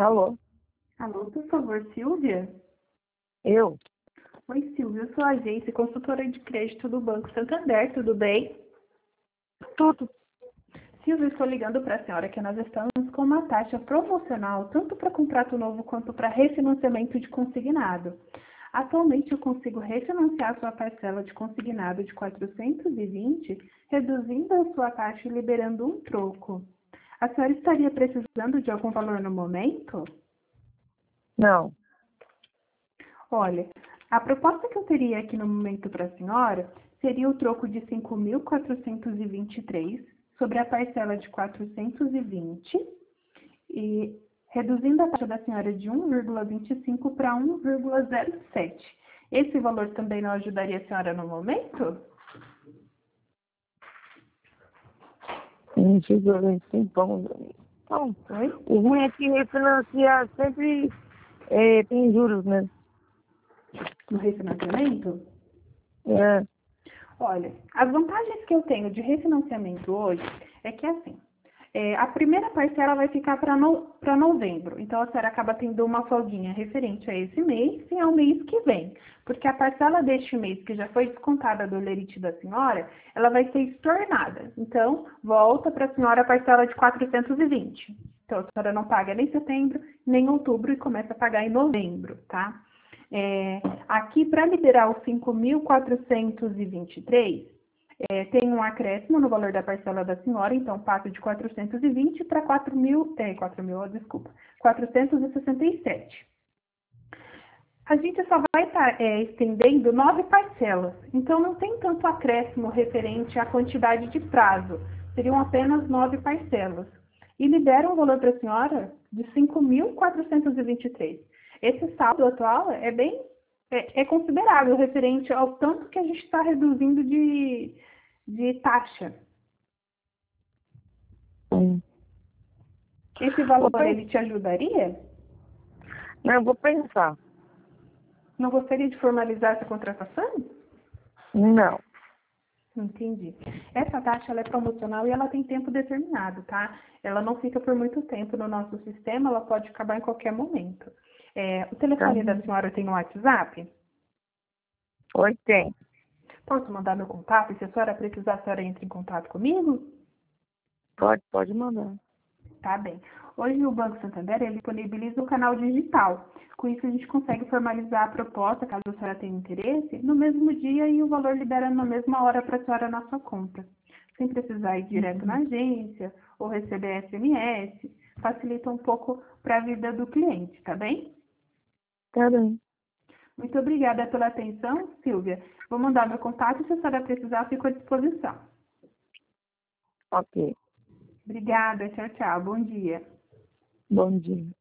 Alô? Alô, por favor, Silvia? Eu? Oi, Silvia, eu sou a agência consultora de crédito do Banco Santander, tudo bem? Tudo. Silvia, estou ligando para a senhora que nós estamos com uma taxa promocional, tanto para contrato novo quanto para refinanciamento de consignado. Atualmente eu consigo refinanciar sua parcela de consignado de 420, reduzindo a sua taxa e liberando um troco. A senhora estaria precisando de algum valor no momento? Não. Olha, a proposta que eu teria aqui no momento para a senhora seria o troco de 5.423 sobre a parcela de 420 e reduzindo a taxa da senhora de 1,25 para 1,07. Esse valor também não ajudaria a senhora no momento? Não sei se eu tenho pão. Não. Oi? O ruim é que refinanciar sempre tem juros, né? No refinanciamento? É. Olha, as vantagens que eu tenho de refinanciamento hoje é que assim, a primeira parcela vai ficar para novembro, então a senhora acaba tendo uma folguinha referente a esse mês e ao mês que vem, porque a parcela deste mês que já foi descontada do lerite da senhora, ela vai ser estornada, então volta para a senhora a parcela de 420. Então a senhora não paga nem setembro, nem outubro e começa a pagar em novembro, tá? Aqui, para liberar os 5.423, tem um acréscimo no valor da parcela da senhora, então passa de 420 para 467. A gente só vai estar estendendo 9 parcelas, então não tem tanto acréscimo referente à quantidade de prazo, seriam apenas 9 parcelas. E libera um valor para a senhora de 5.423. Esse saldo atual é considerável referente ao tanto que a gente está reduzindo de taxa. Esse valor, ele te ajudaria? Não, eu vou pensar. Não gostaria de formalizar essa contratação? Não. Entendi. Essa taxa ela é promocional e ela tem tempo determinado, tá? Ela não fica por muito tempo no nosso sistema, ela pode acabar em qualquer momento. O telefone da senhora tem um WhatsApp? Oi, tem. Posso mandar meu contato? E se a senhora precisar, a senhora entra em contato comigo? Pode mandar. Tá bem. Hoje o Banco Santander ele disponibiliza o canal digital. Com isso a gente consegue formalizar a proposta, caso a senhora tenha interesse, no mesmo dia e o valor libera na mesma hora para a senhora na sua conta. Sem precisar ir direto na agência ou receber SMS, facilita um pouco para a vida do cliente, tá bem? Tá bem. Muito obrigada pela atenção, Silvia. Vou mandar meu contato e se a senhora precisar, fico à disposição. Ok. Obrigada, tchau, tchau. Bom dia. Bom dia.